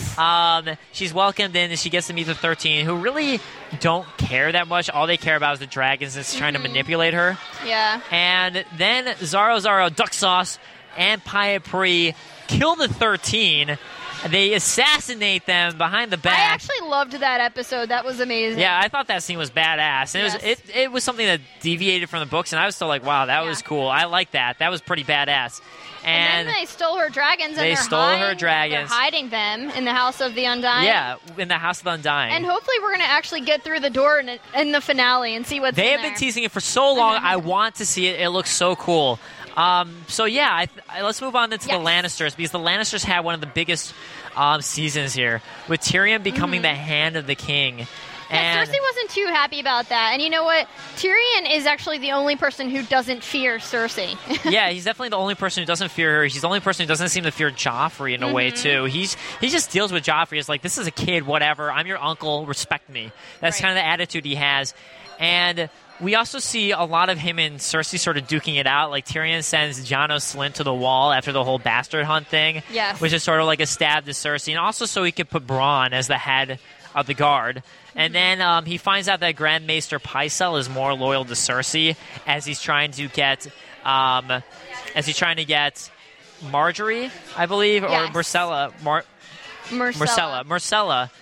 Yes! She's welcomed in, and she gets to meet the 13, who really don't care that much. All they care about is the dragons and trying to manipulate her. Yeah. And then Zaro Duck Sauce and Pyat Pree kill the 13. They assassinate them behind the back. I actually loved that episode. That was amazing. Yeah, I thought that scene was badass. And it was something that deviated from the books, and I was still like, wow, that was cool. I like that. That was pretty badass. And then they stole her dragons. They stole her dragons. They're hiding them in the House of the Undying. Yeah, in the House of the Undying. And hopefully we're going to actually get through the door in the finale and see what's in there. They have been teasing it for so long. I want to see it. It looks so cool. So yeah, let's move on into the Lannisters, because the Lannisters had one of the biggest seasons here, with Tyrion becoming the Hand of the King. Yeah, Cersei wasn't too happy about that. And you know what? Tyrion is actually the only person who doesn't fear Cersei. Yeah, he's definitely the only person who doesn't fear her. He's the only person who doesn't seem to fear Joffrey in a way, too. He just deals with Joffrey as like, this is a kid, whatever. I'm your uncle. Respect me. That's kind of the attitude he has. And we also see a lot of him and Cersei sort of duking it out. Like, Tyrion sends Jon Slynt to the wall after the whole bastard hunt thing. Yes. Which is sort of like a stab to Cersei. And also so he could put Bronn as the head of the guard. And then he finds out that Grand Maester Pycelle is more loyal to Cersei as he's trying to get Marjorie, I believe, or Myrcella. Myrcella.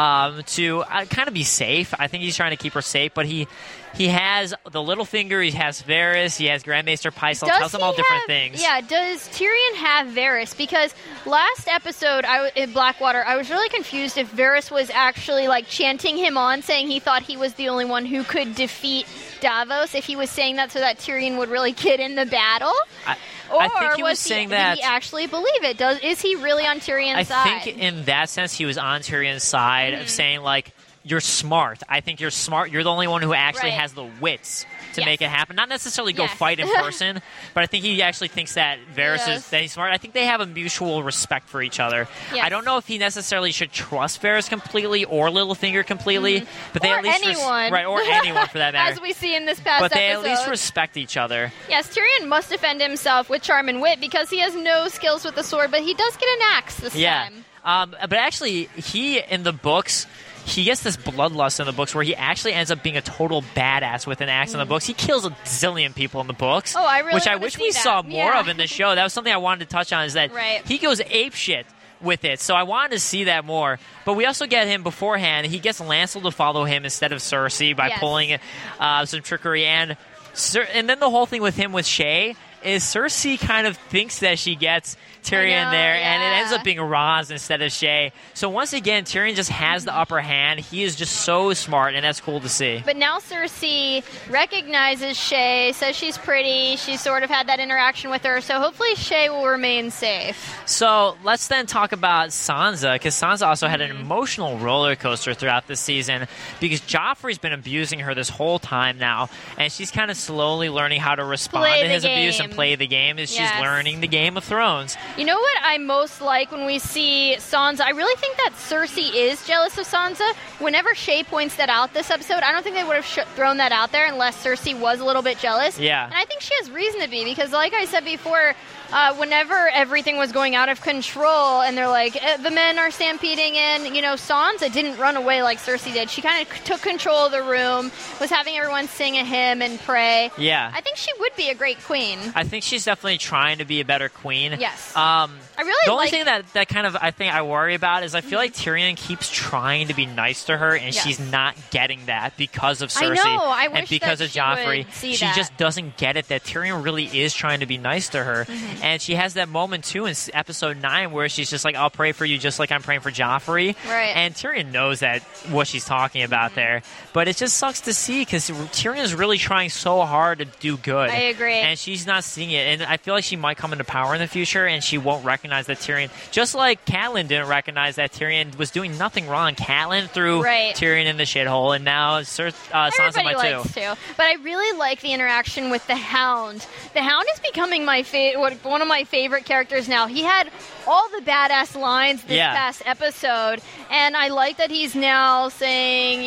To kind of be safe. I think he's trying to keep her safe, but he has the Littlefinger, he has Varys, he has Grand Maester Pycelle, tells him all different things. Yeah, does Tyrion have Varys? Because last episode in Blackwater, I was really confused if Varys was actually like chanting him on, saying he thought he was the only one who could defeat Davos, if he was saying that so that Tyrion would really get in the battle. I think he was saying that. Did he actually believe it? Is he really on Tyrion's side? I think in that sense he was on Tyrion's side of saying, like, you're smart. I think you're smart. You're the only one who actually has the wits to make it happen. Not necessarily go fight in person, but I think he actually thinks that Varys is that he's smart. I think they have a mutual respect for each other. Yes. I don't know if he necessarily should trust Varys completely or Littlefinger completely, but they or at least anyone. or anyone for that matter. As we see in this past episode. But they at least respect each other. Yes, Tyrion must defend himself with charm and wit because he has no skills with the sword, but he does get an axe this time. But actually, he in the books. He gets this bloodlust in the books where he actually ends up being a total badass with an axe in the books. He kills a zillion people in the books, which I wish we saw more of in the show. That was something I wanted to touch on, is that he goes apeshit with it. So I wanted to see that more. But we also get him beforehand. He gets Lancel to follow him instead of Cersei by pulling some trickery. And then the whole thing with him with Shae is Cersei kind of thinks that she gets Tyrion there, and it ends up being Ros instead of Shae. So once again, Tyrion just has the upper hand. He is just so smart, and that's cool to see. But now Cersei recognizes Shae, says she's pretty. She sort of had that interaction with her, so hopefully Shae will remain safe. So let's then talk about Sansa, because Sansa also had an emotional roller coaster throughout this season, because Joffrey's been abusing her this whole time now, and she's kind of slowly learning how to respond to his abuse and play the game as she's learning the Game of Thrones. You know what I most like when we see Sansa? I really think that Cersei is jealous of Sansa. Whenever Shae points that out this episode, I don't think they would have thrown that out there unless Cersei was a little bit jealous. Yeah. And I think she has reason to be, because like I said before, whenever everything was going out of control and they're like, the men are stampeding in, Sansa didn't run away like Cersei did. She kind of took control of the room, was having everyone sing a hymn and pray. Yeah. I think she would be a great queen. I think she's definitely trying to be a better queen. Yes. I really the only thing that kind of I think I worry about is I feel like Tyrion keeps trying to be nice to her, and she's not getting that because of Cersei. I know. I wish and because of Joffrey. She just doesn't get it that Tyrion really is trying to be nice to her. And she has that moment too in episode 9 where she's just like, I'll pray for you just like I'm praying for Joffrey. Right. And Tyrion knows that what she's talking about there. But it just sucks to see because Tyrion's really trying so hard to do good. I agree. And she's not seeing it. And I feel like she might come into power in the future and she won't recognize that Tyrion, just like Catelyn didn't recognize that Tyrion was doing nothing wrong. Catelyn threw Tyrion in the shithole, and now Sansa might likes too. To. But I really like the interaction with the Hound. The Hound is becoming one of my favorite characters now. He had all the badass lines this past episode, and I like that he's now saying,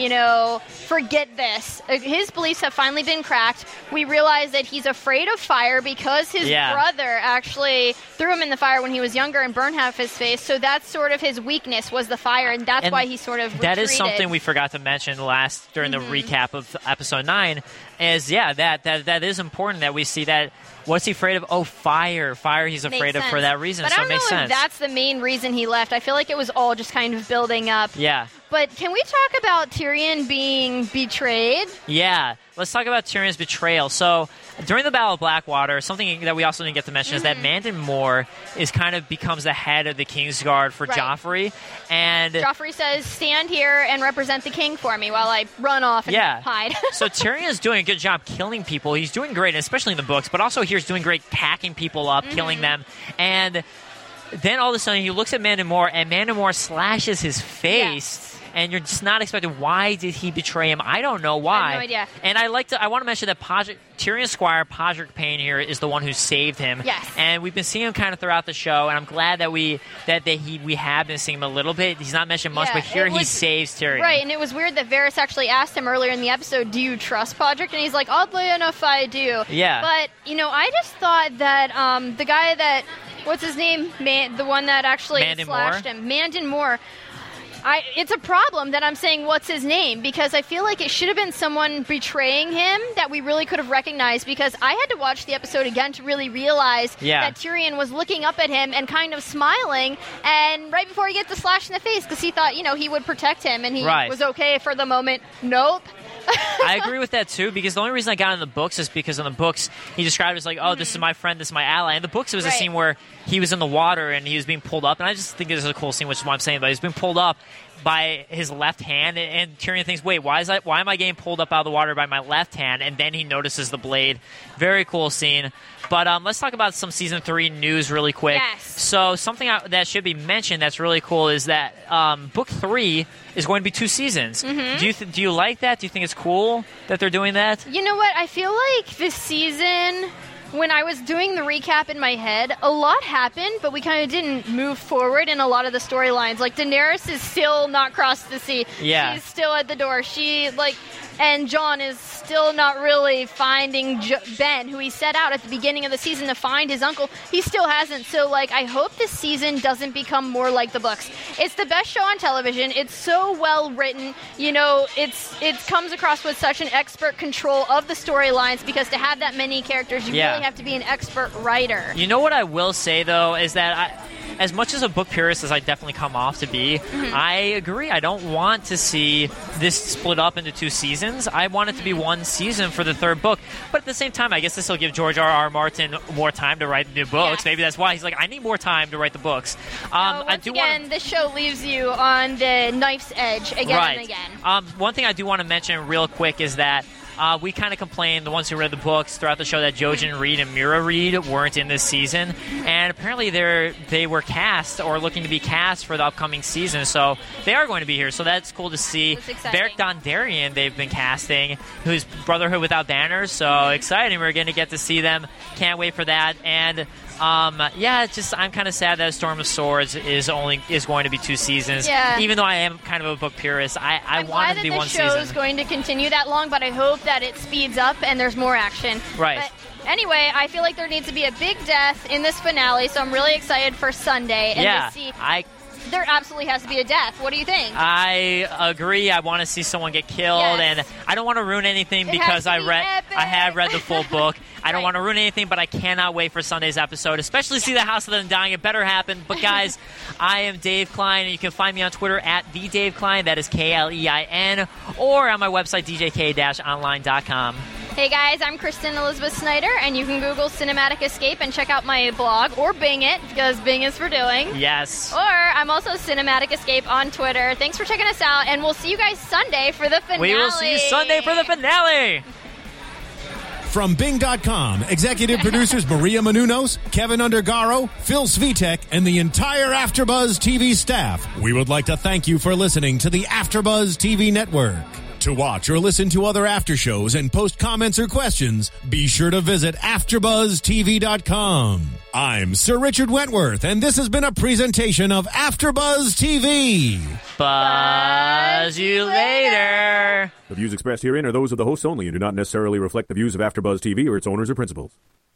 forget this. His beliefs have finally been cracked. We realize that he's afraid of fire because his brother actually threw him in the fire when he was younger and burned half his face, so that's sort of his weakness was the fire, and that's why he sort of retreated. That is something we forgot to mention during the recap of episode 9, is that is important that we see that. What's he afraid of? Oh, fire. Fire he's afraid of for that reason, but so it makes sense. But I don't know if that's the main reason he left. I feel like it was all just kind of building up. Yeah. But can we talk about Tyrion being betrayed? Yeah, let's talk about Tyrion's betrayal. So, during the Battle of Blackwater, something that we also didn't get to mention is that Mandon Moore becomes the head of the Kingsguard for Joffrey. And Joffrey says, stand here and represent the king for me while I run off and hide. So Tyrion's doing a good job killing people. He's doing great, especially in the books, but also here he's doing great packing people up, killing them. And then all of a sudden he looks at Mandon Moore, and Mandon Moore slashes his face. Yes. And you're just not expecting, why did he betray him? I don't know why. I have no idea. And I want to mention that Tyrion's squire, Podrick Payne, here is the one who saved him. Yes. And we've been seeing him kind of throughout the show, and I'm glad that we have been seeing him a little bit. He's not mentioned much, but here he saves Tyrion. Right, and it was weird that Varys actually asked him earlier in the episode, do you trust Podrick? And he's like, oddly enough, I do. Yeah. But, I just thought that the guy that, what's his name? the one that actually slashed him. Mandon Moore. It's a problem that I'm saying what's his name, because I feel like it should have been someone betraying him that we really could have recognized, because I had to watch the episode again to really realize that Tyrion was looking up at him and kind of smiling, and right before he gets the slash in the face, because he thought, he would protect him and he was okay for the moment. Nope. I agree with that too, because the only reason I got in the books is because in the books he described it as like, oh, this is my friend, this is my ally. In the books it was a scene where he was in the water and he was being pulled up, and I just think this is a cool scene, which is why I'm saying, but he's being pulled up by his left hand, and Tyrion thinks, wait, why am I getting pulled up out of the water by my left hand? And then he notices the blade. Very cool scene. But let's talk about some Season 3 news really quick. Yes. So something that should be mentioned that's really cool is that Book 3 is going to be 2 seasons. Mm-hmm. Do you like that? Do you think it's cool that they're doing that? You know what? I feel like this season, when I was doing the recap in my head, a lot happened, but we kind of didn't move forward in a lot of the storylines. Like, Daenerys is still not crossed the sea. Yeah. She's still at the door. And Jon is still not really finding Ben, who he set out at the beginning of the season to find his uncle. He still hasn't. So, I hope this season doesn't become more like the books. It's the best show on television. It's so well written. It comes across with such an expert control of the storylines, because to have that many characters, you really have to be an expert writer. You know what I will say, though, is that as much as a book purist as I definitely come off to be, I agree. I don't want to see this split up into 2 seasons. I want it to be 1 season for the 3rd book. But at the same time, I guess this will give George R.R. Martin more time to write new books. Yes. Maybe that's why he's like, I need more time to write the books. This show leaves you on the knife's edge again and again. One thing I do want to mention real quick is that we kind of complained, the ones who read the books throughout the show, that Jojen Reed and Mira Reed weren't in this season. And apparently they were cast or looking to be cast for the upcoming season. So they are going to be here. So that's cool to see. Beric Dondarrion they've been casting, who's Brotherhood Without Banners. So exciting. We're going to get to see them. Can't wait for that. And I'm kind of sad that Storm of Swords is going to be 2 seasons. Yeah. Even though I am kind of a book purist, I want it to be 1 season. I'm glad that the show is going to continue that long, but I hope that it speeds up and there's more action. Right. But anyway, I feel like there needs to be a big death in this finale, so I'm really excited for Sunday. And to see there absolutely has to be a death. What do you think? I agree. I want to see someone get killed, and I don't want to ruin anything because I have read the full book. I don't want to ruin anything, but I cannot wait for Sunday's episode, especially see the House of the Undying. It better happen. But guys, I am Dave Klein, and you can find me on Twitter at @TheDaveKlein. That is Klein, or on my website djk-online.com. Hey guys, I'm Kristen Elizabeth Snyder, and you can Google Cinematic Escape and check out my blog, or Bing it, because Bing is for doing. Yes. Or I'm also Cinematic Escape on Twitter. Thanks for checking us out, and we'll see you guys Sunday for the finale. We will see you Sunday for the finale. From Bing.com, executive producers Maria Menounos, Kevin Undergaro, Phil Svitek, and the entire AfterBuzz TV staff, we would like to thank you for listening to the AfterBuzz TV network. To watch or listen to other after shows and post comments or questions, be sure to visit AfterBuzzTV.com. I'm Sir Richard Wentworth, and this has been a presentation of AfterBuzz TV. Buzz you later. The views expressed herein are those of the hosts only and do not necessarily reflect the views of AfterBuzz TV or its owners or principals.